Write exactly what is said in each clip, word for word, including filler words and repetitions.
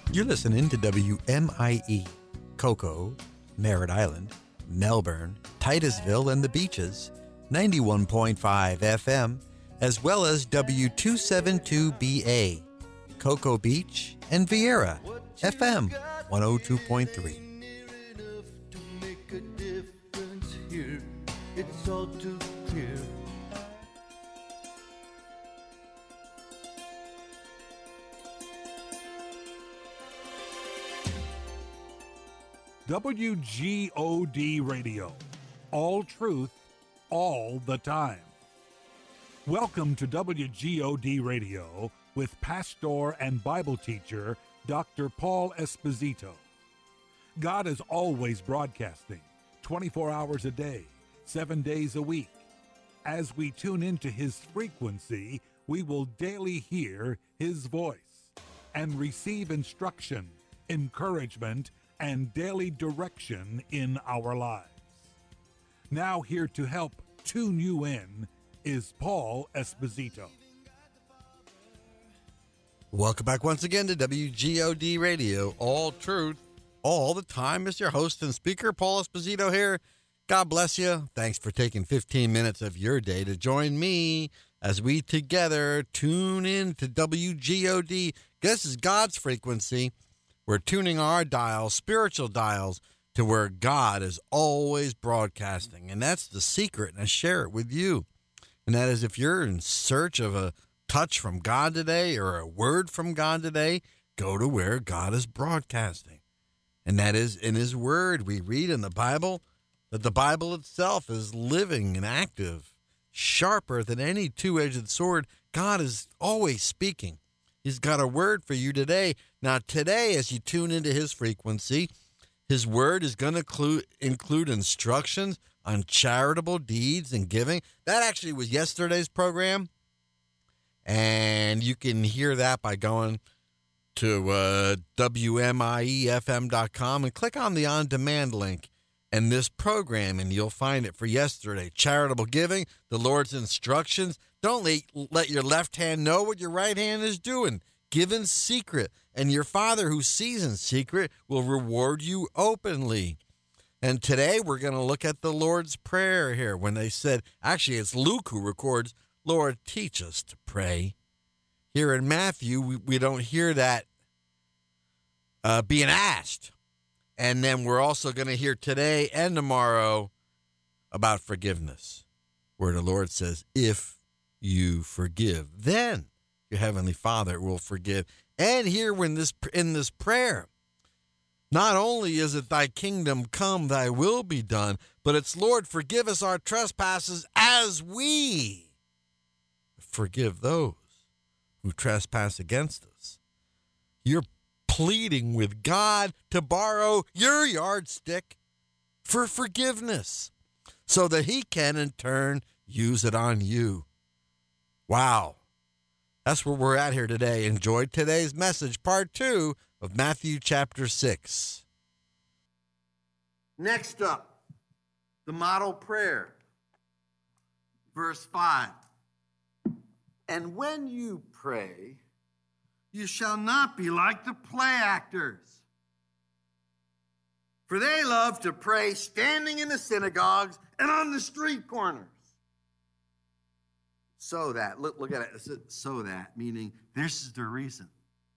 You're listening to W M I E, Cocoa, Merritt Island, Melbourne, Titusville, and the Beaches, ninety-one point five F M, as well as W two seventy-two B A, Cocoa Beach, and Vieira, F M one oh two point three. It's all too clear. W G O D Radio. All truth, all the time. Welcome to W G O D Radio with pastor and Bible teacher Doctor Paul Esposito. God is always broadcasting, twenty-four hours a day, seven days a week. As we tune into his frequency, we will daily hear his voice and receive instruction, encouragement, and daily direction in our lives. Now here to help tune you in is Paul Esposito. Welcome back once again to W G O D Radio, all truth, all the time. It's your host and speaker, Paul Esposito here. God bless you. Thanks for taking fifteen minutes of your day to join me as we together tune in to W G O D. This is God's frequency. We're tuning our dials, spiritual dials, to where God is always broadcasting. And that's the secret, and I share it with you. And that is, if you're in search of a touch from God today or a word from God today, go to where God is broadcasting. And that is in his word. We read in the Bible that the Bible itself is living and active, sharper than any two-edged sword. God is always speaking. He's got a word for you today. Now, today, as you tune into his frequency, his word is going to include, include instructions on charitable deeds and giving. That actually was yesterday's program. And you can hear that by going to uh, W M I E F M dot com and click on the on-demand link and this program, and you'll find it for yesterday. Charitable giving, the Lord's instructions. Don't let, let your left hand know what your right hand is doing. Give in secret, and your Father who sees in secret will reward you openly. And today we're going to look at the Lord's Prayer here when they said, actually it's Luke who records, Lord, teach us to pray. Here in Matthew, we, we don't hear that uh, being asked. And then we're also going to hear today and tomorrow about forgiveness, where the Lord says, if you forgive, then your Heavenly Father will forgive. And here when this in this prayer, not only is it thy kingdom come, thy will be done, but it's, Lord, forgive us our trespasses as we forgive those who trespass against us. You're pleading with God to borrow your yardstick for forgiveness so that he can in turn use it on you. Wow. That's where we're at here today. Enjoy today's message, part two of Matthew chapter six. Next up, the model prayer. Verse five. And when you pray, you shall not be like the play actors, for they love to pray standing in the synagogues and on the street corners. So that, look, look at it, so that, meaning this is the reason.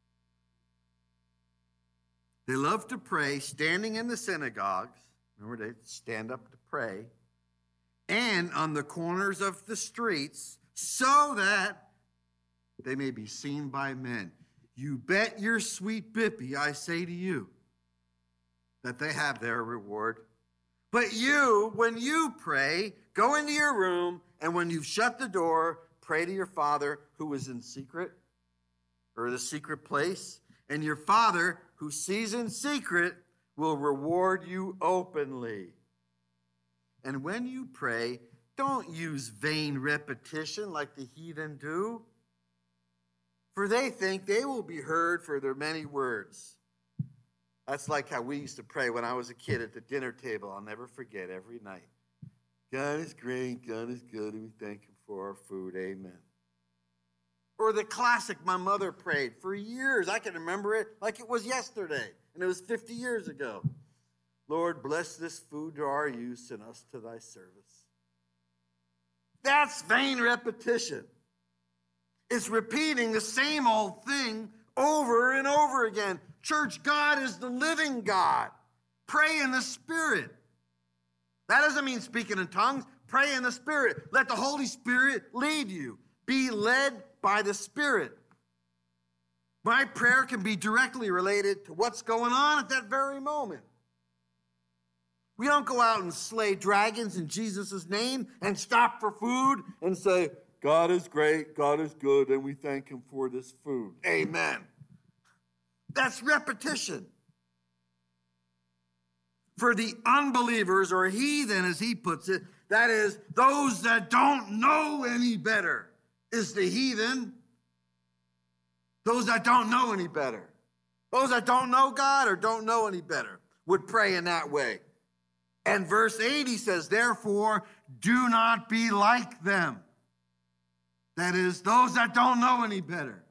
They love to pray standing in the synagogues. Remember, they stand up to pray. And on the corners of the streets, so that they may be seen by men. You bet your sweet bippy, I say to you, that they have their reward. But you, when you pray, go into your room, and when you've shut the door, pray to your Father who is in secret, or the secret place, and your Father who sees in secret will reward you openly. And when you pray, don't use vain repetition like the heathen do, for they think they will be heard for their many words. That's like how we used to pray when I was a kid at the dinner table. I'll never forget every night. God is great, God is good, and we thank him for our food. Amen. Or the classic my mother prayed for years. I can remember it like it was yesterday, and it was fifty years ago. Lord, bless this food to our use and us to thy service. That's vain repetition. It's repeating the same old thing over and over again. Church, God is the living God. Pray in the Spirit. That doesn't mean speaking in tongues. Pray in the Spirit. Let the Holy Spirit lead you. Be led by the Spirit. My prayer can be directly related to what's going on at that very moment. We don't go out and slay dragons in Jesus' name and stop for food and say, God is great, God is good, and we thank him for this food. Amen. That's repetition. For the unbelievers, or heathen as he puts it, that is, those that don't know any better, is the heathen. Those that don't know any better. Those that don't know God or don't know any better would pray in that way. And verse eighty says, therefore, do not be like them. That is, those that don't know any better.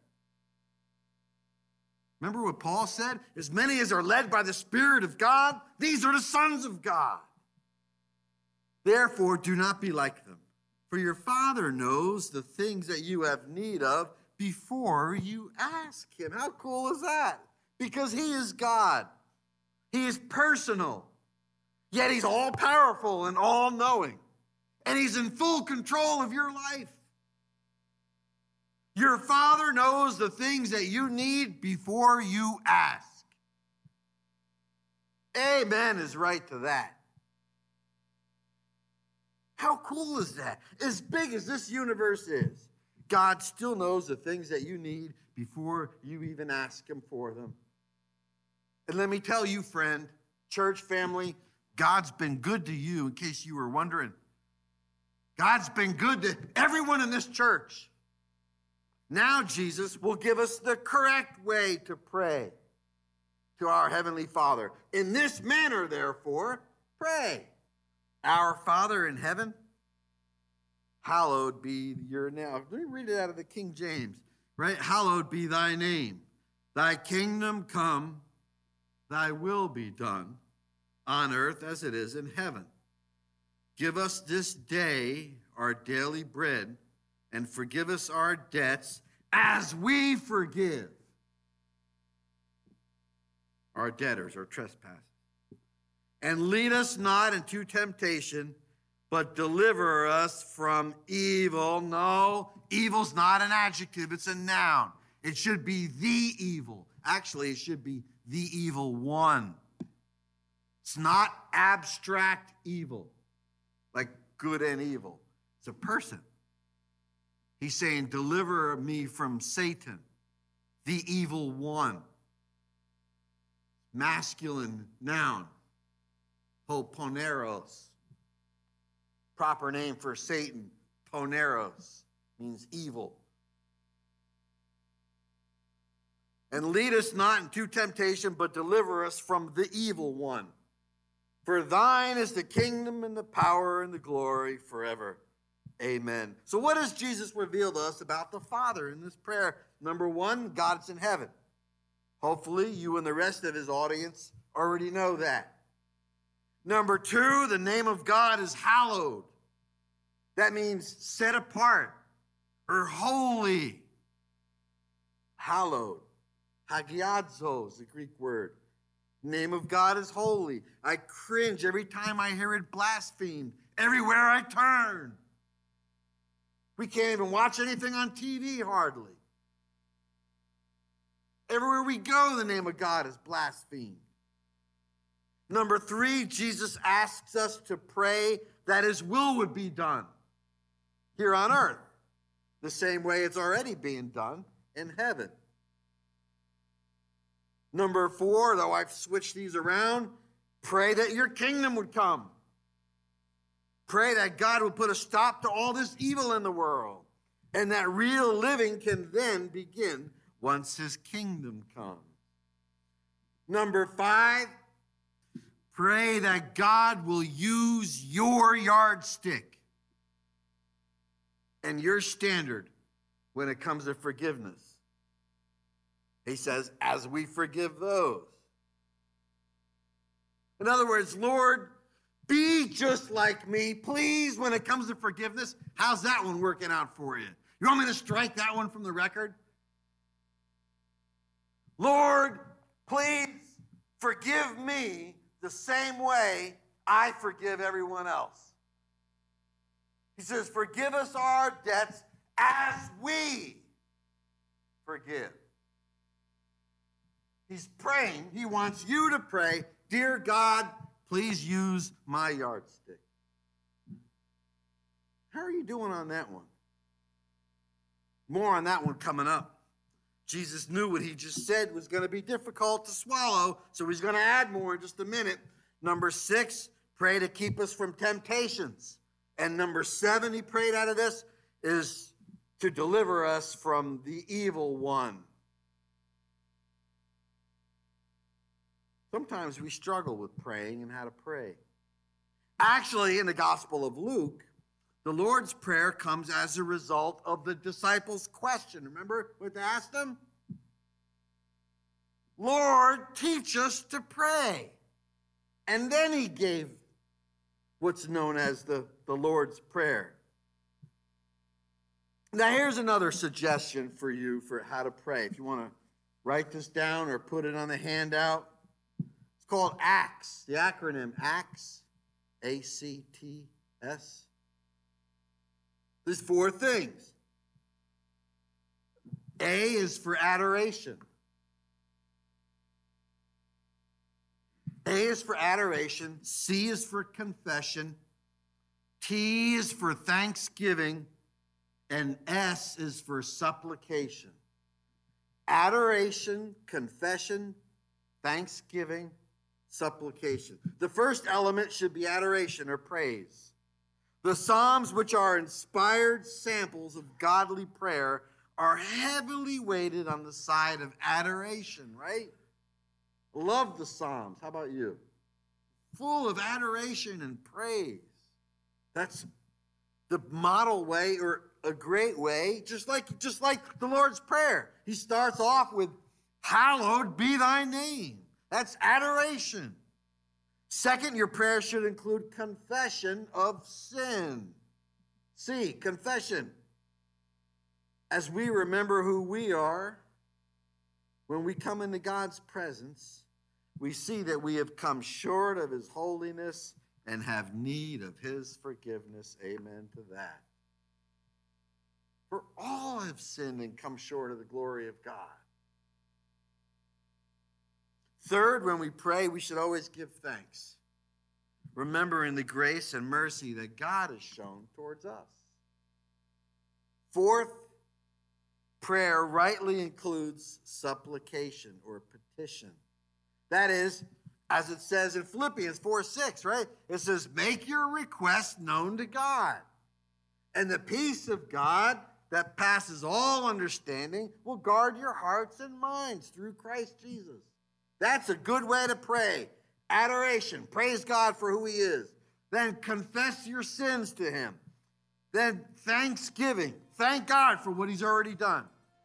Remember what Paul said? As many as are led by the Spirit of God, these are the sons of God. Therefore, do not be like them. For your Father knows the things that you have need of before you ask him. How cool is that? Because he is God. He is personal. Yet he's all-powerful and all-knowing. And he's in full control of your life. Your Father knows the things that you need before you ask. Amen is right to that. How cool is that? As big as this universe is, God still knows the things that you need before you even ask him for them. And let me tell you, friend, church family, God's been good to you, in case you were wondering. God's been good to everyone in this church. Now Jesus will give us the correct way to pray to our Heavenly Father. In this manner, therefore, pray. Our Father in heaven, hallowed be your name. Let me read it out of the King James, right? Hallowed be thy name. Thy kingdom come, thy will be done on earth as it is in heaven. Give us this day our daily bread, and forgive us our debts as we forgive our debtors, our trespasses. And lead us not into temptation, but deliver us from evil. No, evil's not an adjective, it's a noun. It should be the evil. Actually, it should be the evil one. It's not abstract evil, like good and evil. It's a person. He's saying, deliver me from Satan, the evil one. Masculine noun, poneros. Proper name for Satan, poneros, means evil. And lead us not into temptation, but deliver us from the evil one. For thine is the kingdom and the power and the glory forever. Amen. So what does Jesus reveal to us about the Father in this prayer? Number one, God's in heaven. Hopefully you and the rest of his audience already know that. Number two, the name of God is hallowed. That means set apart or holy. Hallowed. Hagiadzo is the Greek word. Name of God is holy. I cringe every time I hear it blasphemed. Everywhere I turn. We can't even watch anything on T V hardly. Everywhere we go, the name of God is blasphemed. Number three, Jesus asks us to pray that his will would be done here on earth, the same way it's already being done in heaven. Number four, though I've switched these around, pray that your kingdom would come. Pray that God would put a stop to all this evil in the world, and that real living can then begin once his kingdom comes. Number five, pray that God will use your yardstick and your standard when it comes to forgiveness. He says, as we forgive those. In other words, Lord, be just like me, please, when it comes to forgiveness. How's that one working out for you? You want me to strike that one from the record? Lord, please forgive me the same way I forgive everyone else. He says, forgive us our debts as we forgive. He's praying. He wants you to pray, dear God, please use my yardstick. How are you doing on that one? More on that one coming up. Jesus knew what he just said was going to be difficult to swallow, so he's going to add more in just a minute. Number six, pray to keep us from temptations. And number seven, he prayed out of this, is to deliver us from the evil one. Sometimes we struggle with praying and how to pray. Actually, in the Gospel of Luke, the Lord's Prayer comes as a result of the disciples' question. Remember what they asked him? Lord, teach us to pray. And then he gave what's known as the, the Lord's Prayer. Now, here's another suggestion for you for how to pray. If you want to write this down or put it on the handout, it's called ACTS, the acronym ACTS, A C T S. There's four things. A is for adoration. A is for adoration. C is for confession. T is for thanksgiving. And S is for supplication. Adoration, confession, thanksgiving, supplication. The first element should be adoration or praise. The Psalms, which are inspired samples of godly prayer, are heavily weighted on the side of adoration, right? Love the Psalms. How about you? Full of adoration and praise. That's the model way, or a great way, just like, just like the Lord's Prayer. He starts off with, hallowed be thy name. That's adoration. Second, your prayer should include confession of sin. C, confession. As we remember who we are, when we come into God's presence, we see that we have come short of his holiness and have need of his forgiveness. Amen to that. For all have sinned and come short of the glory of God. Third, when we pray, we should always give thanks, remembering the grace and mercy that God has shown towards us. Fourth, prayer rightly includes supplication or petition. That is, as it says in Philippians four six, right? It says, make your request known to God. And the peace of God that passes all understanding will guard your hearts and minds through Christ Jesus. That's a good way to pray. Adoration. Praise God for who he is. Then confess your sins to him. Then thanksgiving. Thank God for what he's already done.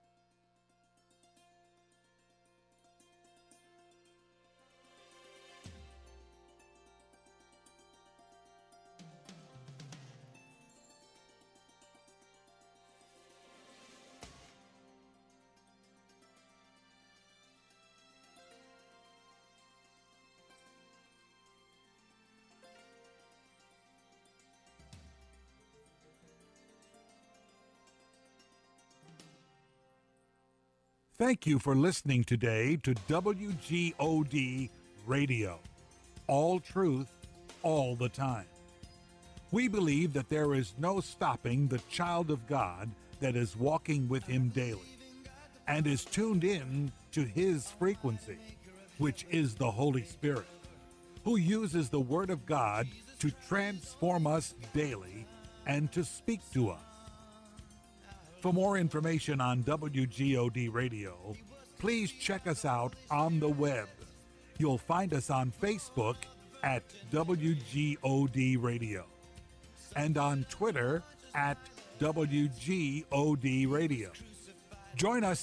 Thank you for listening today to W G O D Radio. All truth, all the time. We believe that there is no stopping the child of God that is walking with him daily and is tuned in to his frequency, which is the Holy Spirit, who uses the Word of God to transform us daily and to speak to us. For more information on W G O D Radio, please check us out on the web. You'll find us on Facebook at W G O D Radio and on Twitter at W G O D Radio. Join us